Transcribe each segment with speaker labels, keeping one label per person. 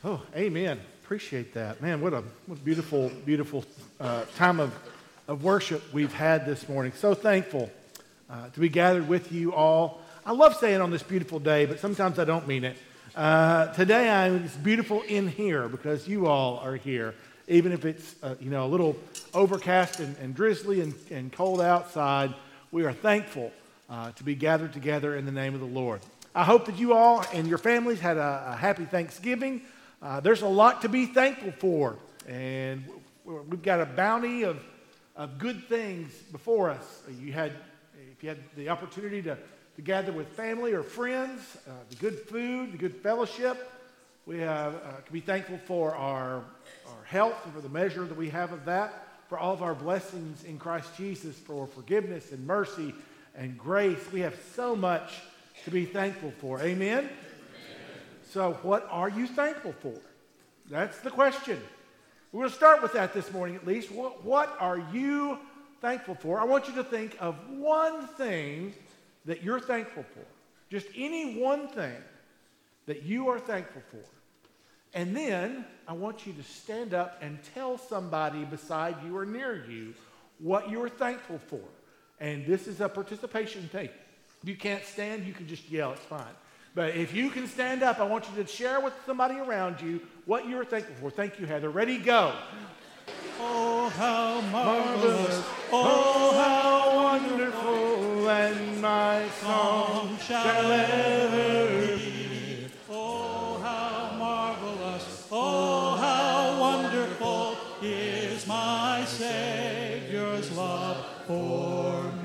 Speaker 1: Oh, amen. Appreciate that. Man, what a beautiful, beautiful time of worship we've had this morning. So thankful to be gathered with you all. I love saying on this beautiful day, but sometimes I don't mean it. Today it's beautiful in here because you all are here. Even if it's a little overcast and drizzly and cold outside, we are thankful to be gathered together in the name of the Lord. I hope that you all and your families had a happy Thanksgiving. There's a lot to be thankful for, and we've got a bounty of good things before us. If you had the opportunity to gather with family or friends, the good food, the good fellowship, we can be thankful for our health and for the measure that we have of that, for all of our blessings in Christ Jesus, for forgiveness and mercy and grace. We have so much to be thankful for. Amen? So what are you thankful for? That's the question. We're going to start with that this morning at least. What are you thankful for? I want you to think of one thing that you're thankful for. Just any one thing that you are thankful for. And then I want you to stand up and tell somebody beside you or near you what you're thankful for. And this is a participation thing. If you can't stand, you can just yell. It's fine. But if you can stand up, I want you to share with somebody around you what you're thankful for. Thank you, Heather. Ready, go.
Speaker 2: Oh, how marvelous. Oh, how wonderful. And my song shall ever be. Oh, how marvelous. Oh, how wonderful is my Savior's love for me.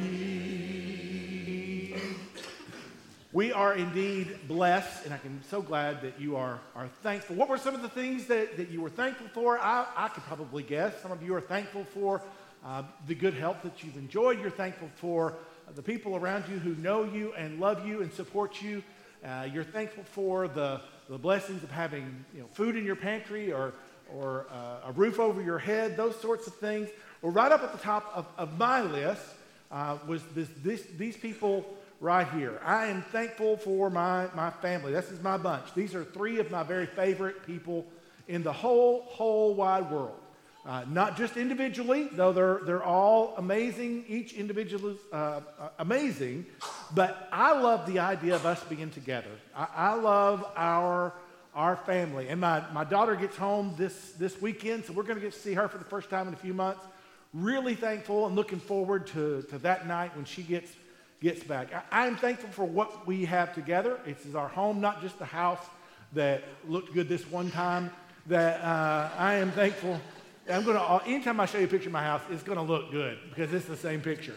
Speaker 1: We are indeed blessed, and I'm so glad that you are thankful. What were some of the things that you were thankful for? I could probably guess. Some of you are thankful for the good health that you've enjoyed. You're thankful for the people around you who know you and love you and support you. You're thankful for the blessings of having food in your pantry or a roof over your head, those sorts of things. Well, right up at the top of my list was these people right here. I am thankful for my family. This is my bunch. These are three of my very favorite people in the whole wide world. Not just individually, though they're all amazing. Each individual is amazing. But I love the idea of us being together. I love our family. And my daughter gets home this weekend, so we're going to get to see her for the first time in a few months. Really thankful and looking forward to that night when she gets back. I'm thankful for what we have together. It's our home, not just the house that looked good this one time. That I am thankful. Anytime I show you a picture of my house, it's going to look good because it's the same picture.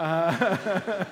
Speaker 1: I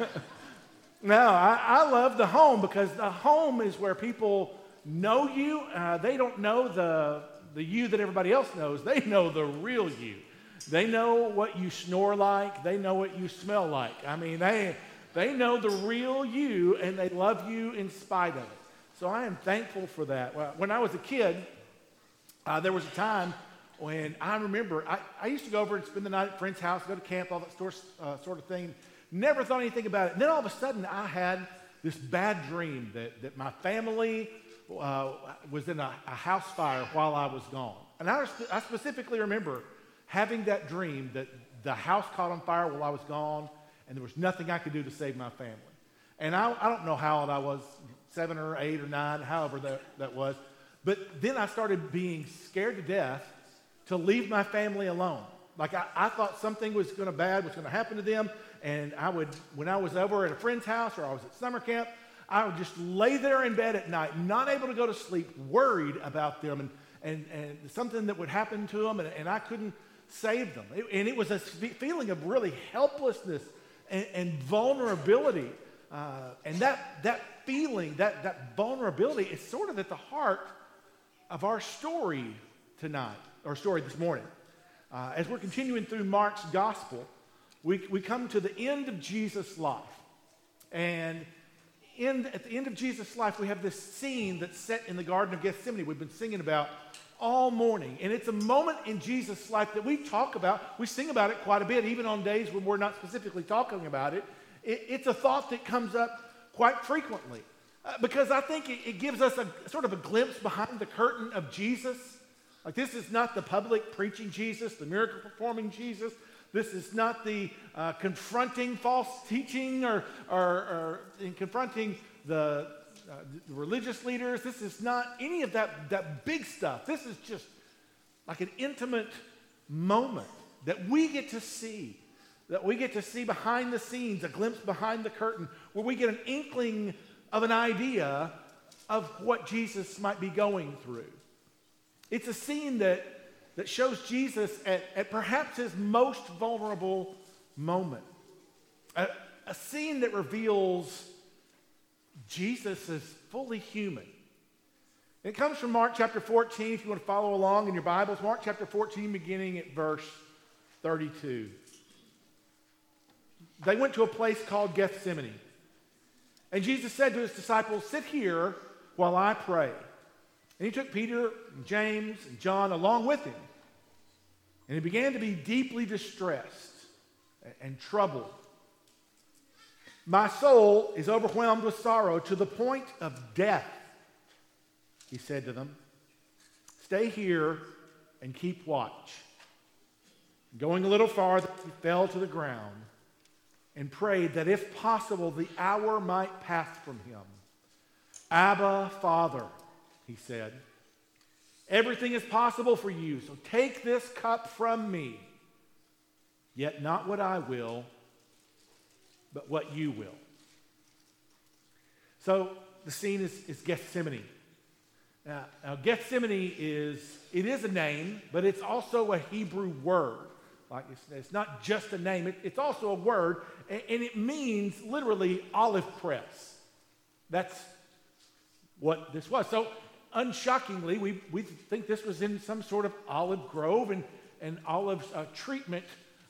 Speaker 1: love the home because the home is where people know you. They don't know the you that everybody else knows. They know the real you. They know what you snore like. They know what you smell like. I mean, they know the real you, and they love you in spite of it. So I am thankful for that. Well, when I was a kid, there was a time when I remember I used to go over and spend the night at a friend's house, go to camp, all that sort of thing. Never thought anything about it. And then all of a sudden, I had this bad dream that my family was in a house fire while I was gone. And I specifically remember having that dream that the house caught on fire while I was gone, and there was nothing I could do to save my family. And I don't know how old I was, 7 or 8 or 9, however that was. But then I started being scared to death to leave my family alone. Like I thought something was going to happen to them. And when I was over at a friend's house or I was at summer camp, I would just lay there in bed at night, not able to go to sleep, worried about them and something that would happen to them, and I couldn't save them. And it was a feeling of really helplessness and vulnerability. And that feeling, that vulnerability is sort of at the heart of our story tonight, or story this morning. As we're continuing through Mark's gospel, we come to the end of Jesus' life. And at the end of Jesus' life, we have this scene that's set in the Garden of Gethsemane we've been singing about all morning. And it's a moment in Jesus' life that we talk about. We sing about it quite a bit, even on days when we're not specifically talking about it. It's a thought that comes up quite frequently. Because I think it gives us a sort of a glimpse behind the curtain of Jesus. Like, this is not the public preaching Jesus, the miracle performing Jesus. This is not the confronting false teaching or in confronting the religious leaders. This is not any of that big stuff. This is just like an intimate moment that we get to see. That we get to see behind the scenes, a glimpse behind the curtain, where we get an inkling of an idea of what Jesus might be going through. It's a scene that shows Jesus at perhaps his most vulnerable moment. A scene that reveals Jesus is fully human. It comes from Mark chapter 14, if you want to follow along in your Bibles. Mark chapter 14, beginning at verse 32. They went to a place called Gethsemane. And Jesus said to his disciples, "Sit here while I pray." And he took Peter and James and John along with him. And he began to be deeply distressed and troubled. "My soul is overwhelmed with sorrow to the point of death," he said to them. "Stay here and keep watch." Going a little farther, he fell to the ground and prayed that if possible, the hour might pass from him. "Abba, Father," he said, "everything is possible for you, so take this cup from me. Yet not what I will, but what you will." So the scene is Gethsemane. Now Gethsemane is a name, but it's also a Hebrew word. Like, it's not just a name, it's also a word, and it means literally olive press. That's what this was. So unshockingly, we think this was in some sort of olive grove and olive treatment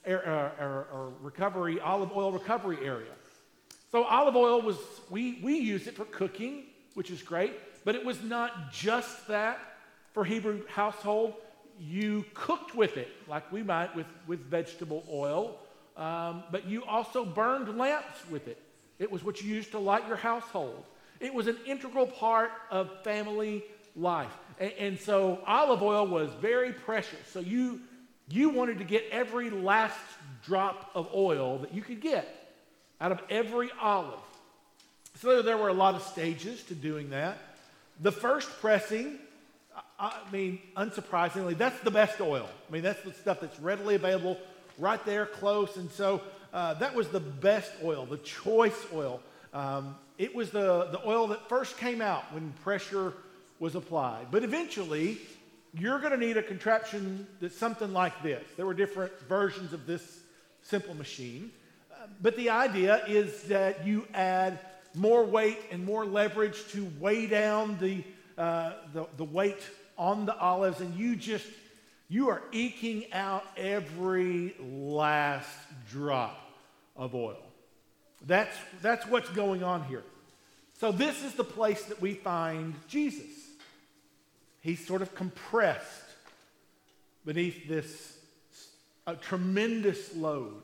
Speaker 1: or recovery, olive oil recovery area. So olive oil was, we use it for cooking, which is great, but it was not just that for Hebrew household. You cooked with it, like we might with vegetable oil, but you also burned lamps with it. It was what you used to light your household. It was an integral part of family life. And so olive oil was very precious. So you wanted to get every last drop of oil that you could get out of every olive. So there were a lot of stages to doing that. The first pressing, unsurprisingly, that's the best oil. That's the stuff that's readily available right there close. And so that was the best oil, the choice oil. It was the oil that first came out when pressure was applied. But eventually, you're going to need a contraption that's something like this. There were different versions of this simple machine. But the idea is that you add more weight and more leverage to weigh down the weight on the olives, and you are eking out every last drop of oil. That's what's going on here. So this is the place that we find Jesus. He's sort of compressed beneath this tremendous load.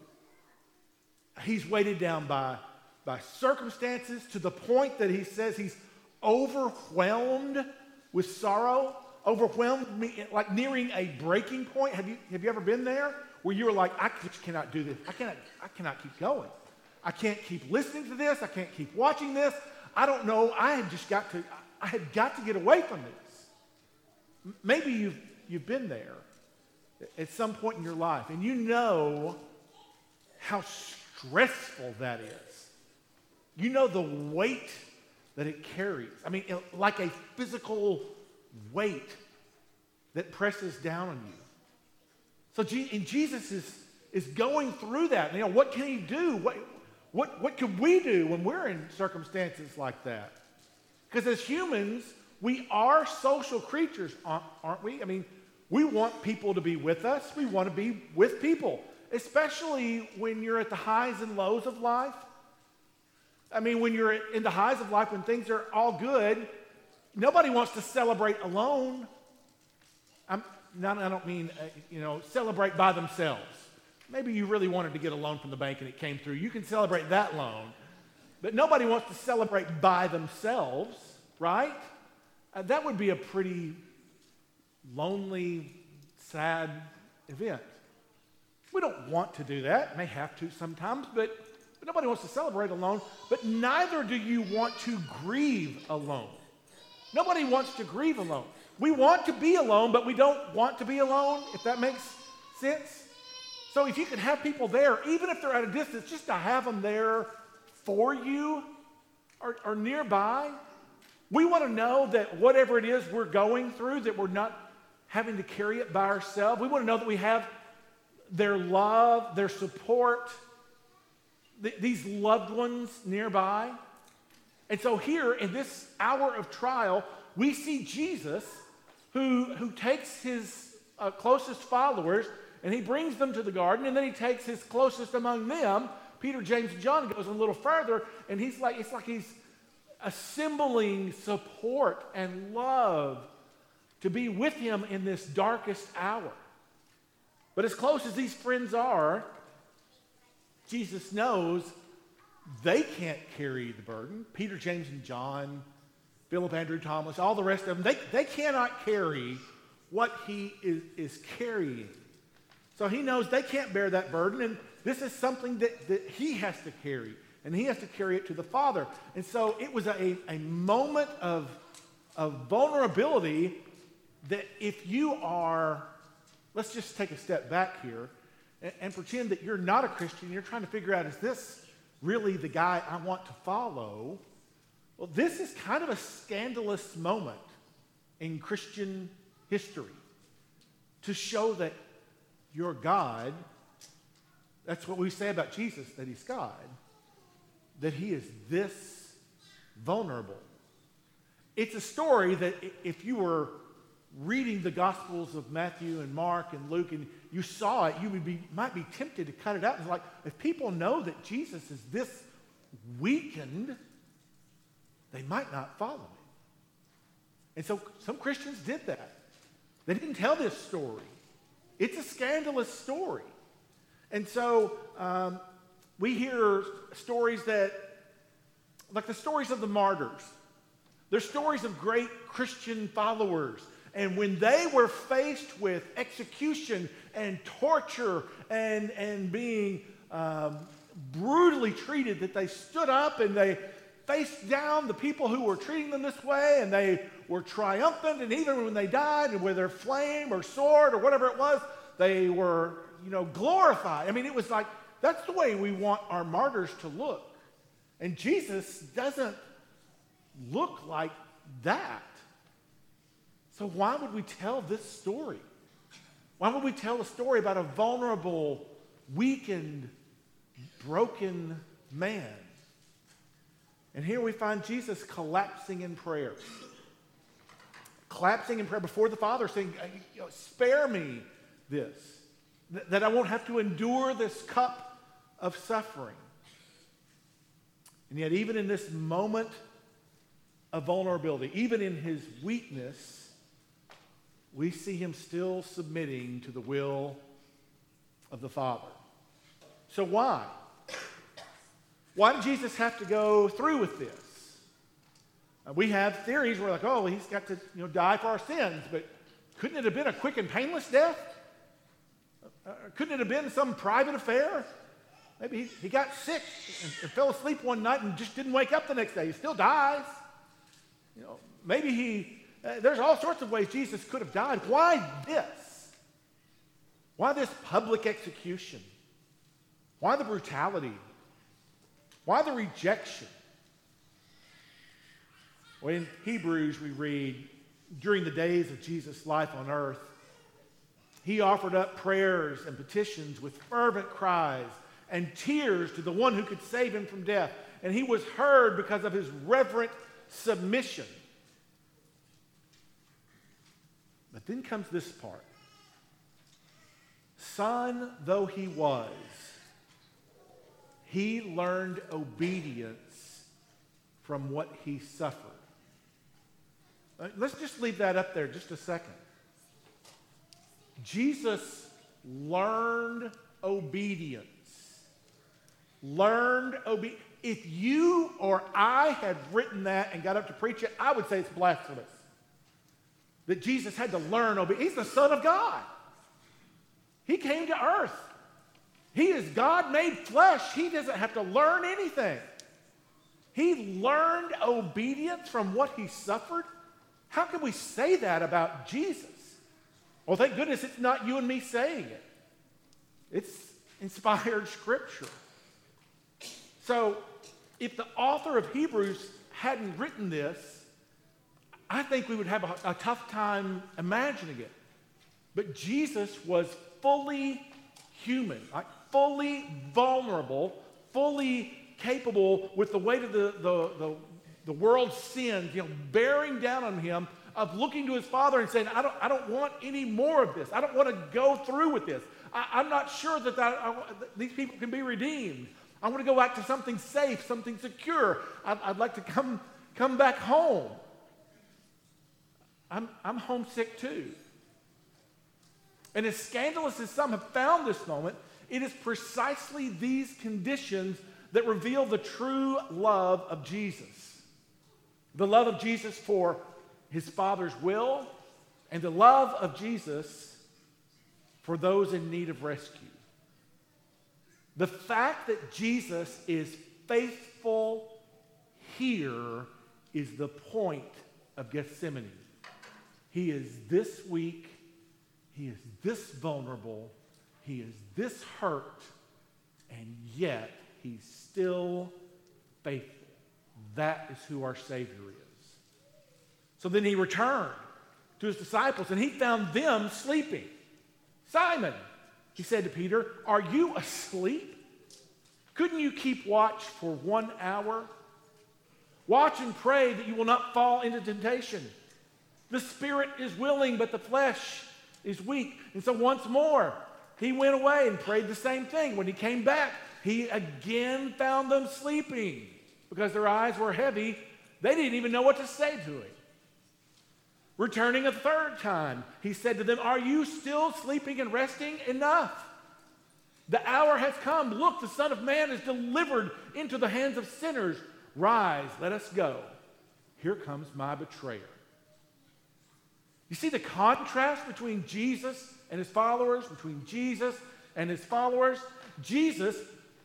Speaker 1: He's weighted down by circumstances to the point that he says he's overwhelmed with sorrow, like nearing a breaking point. Have you ever been there where you were like, I just cannot do this. I cannot keep going. I can't keep listening to this. I can't keep watching this. I don't know. I had got to get away from this. Maybe you've been there at some point in your life, and you know how stressful that is. You know the weight that it carries. Like a physical weight that presses down on you. So Jesus is going through that. What can he do? What can we do when we're in circumstances like that? Because as humans, we are social creatures, aren't we? We want people to be with us. We want to be with people, especially when you're at the highs and lows of life. When you're in the highs of life, when things are all good, nobody wants to celebrate alone. I don't mean, celebrate by themselves. Maybe you really wanted to get a loan from the bank and it came through. You can celebrate that loan. But nobody wants to celebrate by themselves, right? That would be a pretty lonely, sad event. We don't want to do that. May have to sometimes, but nobody wants to celebrate alone. But neither do you want to grieve alone. Nobody wants to grieve alone. We want to be alone, but we don't want to be alone, if that makes sense. So if you can have people there, even if they're at a distance, just to have them there for you or nearby. We want to know that whatever it is we're going through, that we're not having to carry it by ourselves. We want to know that we have their love, their support, these loved ones nearby. And so here in this hour of trial, we see Jesus who takes his closest followers and he brings them to the garden, and then he takes his closest among them, Peter, James, and John, goes a little further, and it's like he's assembling support and love to be with him in this darkest hour. But as close as these friends are, Jesus knows they can't carry the burden. Peter, James, and John, Philip, Andrew, Thomas, all the rest of them, they cannot carry what he is carrying. So he knows they can't bear that burden, and this is something that he has to carry, and he has to carry it to the Father. And so it was a moment of vulnerability that if you are, let's just take a step back here and pretend that you're not a Christian, you're trying to figure out, is this really the guy I want to follow? Well, this is kind of a scandalous moment in Christian history to show that your God, that's what we say about Jesus, that he's God, that he is this vulnerable. It's a story that if you were reading the Gospels of Matthew and Mark and Luke and you saw it, you might be tempted to cut it out. It's like, if people know that Jesus is this weakened, they might not follow him. And so some Christians did that. They didn't tell this story. It's a scandalous story. And so we hear stories like the stories of the martyrs. They're stories of great Christian followers. And when they were faced with execution and torture and being brutally treated, that they stood up and they faced down the people who were treating them this way, and they were triumphant, and even when they died, and with their flame or sword or whatever it was, they were, glorified. I mean, it was like, that's the way we want our martyrs to look. And Jesus doesn't look like that. So why would we tell this story? Why would we tell a story about a vulnerable, weakened, broken man? And here we find Jesus collapsing in prayer. Collapsing in prayer before the Father, saying, spare me this, that I won't have to endure this cup of suffering. And yet, even in this moment of vulnerability, even in his weakness, we see him still submitting to the will of the Father. So why? Why did Jesus have to go through with this? We have theories where we're like, oh, he's got to die for our sins, but couldn't it have been a quick and painless death? Couldn't it have been some private affair? Maybe he got sick and fell asleep one night and just didn't wake up the next day. He still dies. Maybe there's all sorts of ways Jesus could have died. Why this? Why this public execution? Why the brutality? Why the rejection? Well, in Hebrews we read, during the days of Jesus' life on earth, he offered up prayers and petitions with fervent cries and tears to the one who could save him from death. And he was heard because of his reverent submission. But then comes this part. Son though he was, he learned obedience from what he suffered. Let's just leave that up there just a second. Jesus learned obedience. If you or I had written that and got up to preach it, I would say it's blasphemous. That Jesus had to learn obedience. He's the Son of God. He came to earth. He is God made flesh. He doesn't have to learn anything. He learned obedience from what he suffered. How can we say that about Jesus? Well, thank goodness it's not you and me saying it. It's inspired scripture. So, if the author of Hebrews hadn't written this, I think we would have a tough time imagining it. But Jesus was fully human, like fully vulnerable, fully capable with the weight of the world's sins, bearing down on him, of looking to his Father and saying, I don't want any more of this. I don't want to go through with this. I'm not sure that these people can be redeemed. I want to go back to something safe, something secure. I'd like to come back home. I'm homesick too. And as scandalous as some have found this moment, it is precisely these conditions that reveal the true love of Jesus. The love of Jesus for his Father's will, and the love of Jesus for those in need of rescue. The fact that Jesus is faithful here is the point of Gethsemane. He is this weak, he is this vulnerable, he is this hurt, and yet he's still faithful. That is who our Savior is. So then he returned to his disciples, and he found them sleeping. Simon, he said to Peter, are you asleep? Couldn't you keep watch for 1 hour? Watch and pray that you will not fall into temptation. The spirit is willing, but the flesh is weak. And so once more, he went away and prayed the same thing. When he came back, he again found them sleeping because their eyes were heavy. They didn't even know what to say to him. Returning a third time, he said to them, are you still sleeping and resting? Enough. The hour has come. Look, the Son of Man is delivered into the hands of sinners. Rise, let us go. Here comes my betrayer. You see the contrast between Jesus and his followers, between Jesus and his followers? Jesus,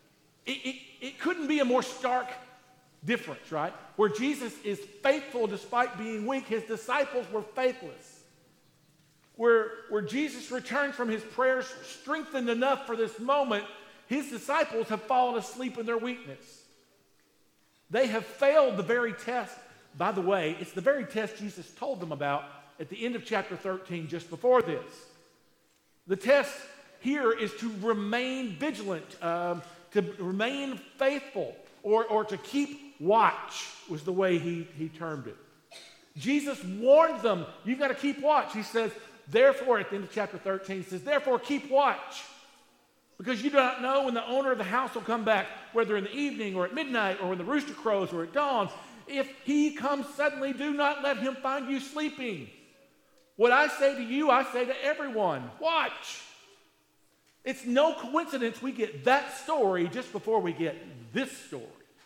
Speaker 1: it couldn't be a more stark difference, right? Where Jesus is faithful despite being weak, his disciples were faithless. Where Jesus returned from his prayers strengthened enough for this moment, his disciples have fallen asleep in their weakness. They have failed the very test. By the way, it's the very test Jesus told them about at the end of chapter 13, just before this. The test here is to remain vigilant, to remain faithful, or to keep watch, was the way he termed it. Jesus warned them, you've got to keep watch. He says, therefore, at the end of chapter 13, he says, therefore keep watch, because you do not know when the owner of the house will come back, whether in the evening or at midnight or when the rooster crows or at dawn. If he comes suddenly, do not let him find you sleeping. What I say to you, I say to everyone, watch. It's no coincidence we get that story just before we get this story.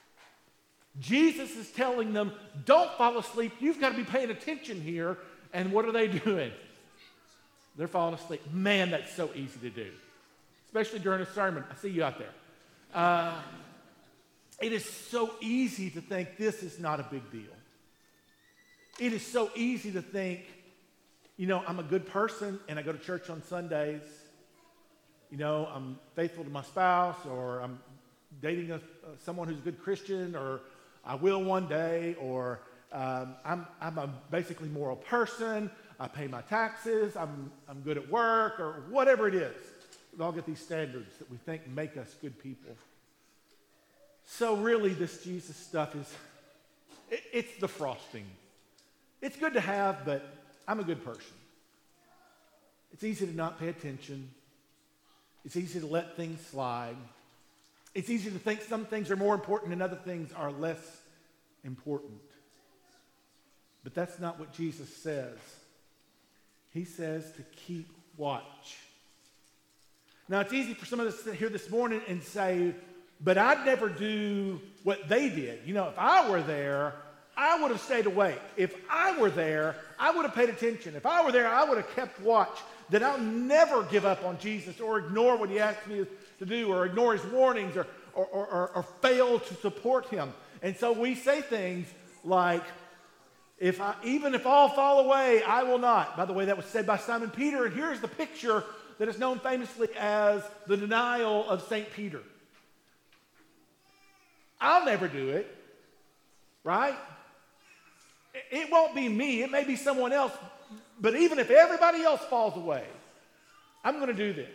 Speaker 1: Jesus is telling them, don't fall asleep. You've got to be paying attention here. And what are they doing? They're falling asleep. Man, that's so easy to do, especially during a sermon. I see you out there. It is so easy to think this is not a big deal. It is so easy to think, I'm a good person and I go to church on Sundays. I'm faithful to my spouse, or I'm dating someone who's a good Christian, or I will one day, or I'm a basically moral person. I pay my taxes. I'm good at work, or whatever it is. We all get these standards that we think make us good people. So really, this Jesus stuff it's the frosting. It's good to have, but I'm a good person. It's easy to not pay attention. It's easy to let things slide. It's easy to think some things are more important and other things are less important. But that's not what Jesus says. He says to keep watch. Now, it's easy for some of us to sit here this morning and say, but I'd never do what they did. You know, if I were there, I would have stayed awake. If I were there, I would have paid attention. If I were there, I would have kept watch. That I'll never give up on Jesus or ignore what he asked me to do or ignore his warnings or fail to support him. And so we say things like, even if all fall away, I will not. By the way, that was said by Simon Peter, and here's the picture that is known famously as the denial of St. Peter. I'll never do it, right? It won't be me. It may be someone else. But even if everybody else falls away, I'm going to do this.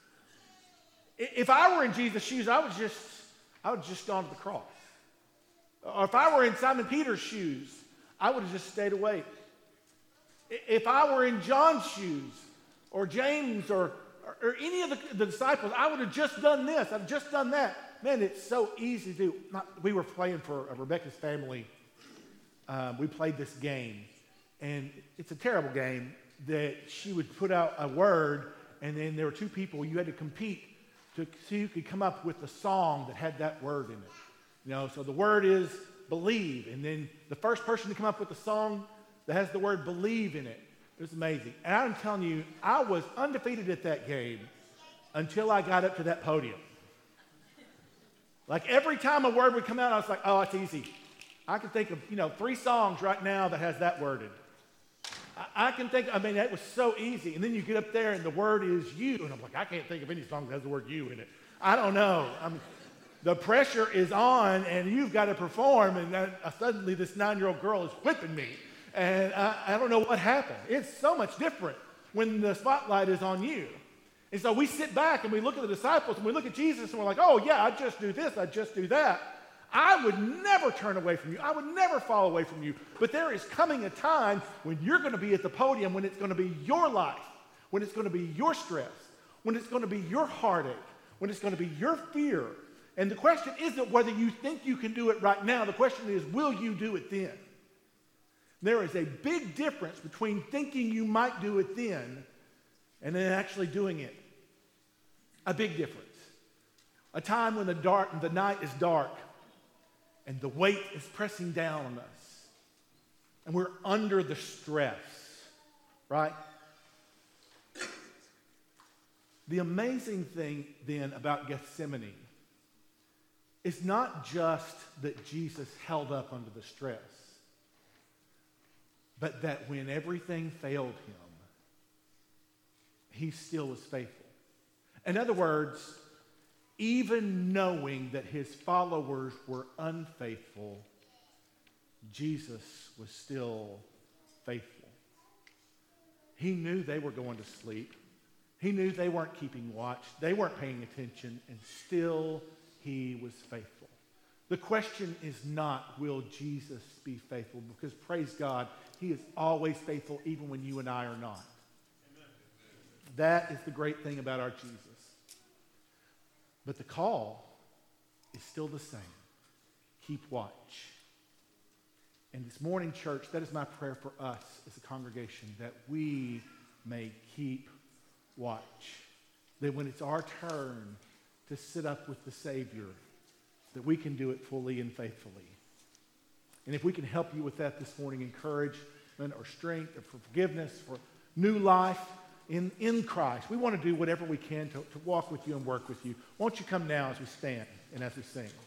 Speaker 1: If I were in Jesus' shoes, I would just gone to the cross. Or if I were in Simon Peter's shoes, I would have just stayed awake. If I were in John's shoes, or James, or any of the disciples, I would have just done this. I've just done that. Man, it's so easy to do. We were playing for Rebecca's family. We played this game. And it's a terrible game that she would put out a word, and then there were two people. You had to compete to see who could come up with the song that had that word in it. You know, so the word is believe. And then the first person to come up with the song that has the word believe in it. It was amazing. And I'm telling you, I was undefeated at that game until I got up to that podium. Like every time a word would come out, I was like, oh, it's easy. I can think of, 3 songs right now that has that word in it. That was so easy. And then you get up there and the word is you. And I'm like, I can't think of any song that has the word you in it. I don't know. The pressure is on and you've got to perform. And suddenly this 9-year-old girl is whipping me. And I don't know what happened. It's so much different when the spotlight is on you. And so we sit back and we look at the disciples and we look at Jesus and we're like, oh yeah, I just do this, I just do that. I would never turn away from you. I would never fall away from you. But there is coming a time when you're going to be at the podium, when it's going to be your life, when it's going to be your stress, when it's going to be your heartache, when it's going to be your fear. And the question isn't whether you think you can do it right now. The question is, will you do it then? There is a big difference between thinking you might do it then and then actually doing it. A big difference. A time when the night is dark and the weight is pressing down on us. And we're under the stress, right? The amazing thing then about Gethsemane is not just that Jesus held up under the stress, but that when everything failed him, he still was faithful. In other words, even knowing that his followers were unfaithful, Jesus was still faithful. He knew they were going to sleep. He knew they weren't keeping watch. They weren't paying attention, and still he was faithful. The question is not, will Jesus be faithful? Because praise God, he is always faithful even when you and I are not. Amen. That is the great thing about our Jesus. But the call is still the same. Keep watch. And this morning, church, that is my prayer for us as a congregation, that we may keep watch. That when it's our turn to sit up with the Savior, that we can do it fully and faithfully. And if we can help you with that this morning, encouragement or strength or for forgiveness, for new life in Christ, we want to do whatever we can to walk with you and work with you. Won't you come now as we stand and as we sing?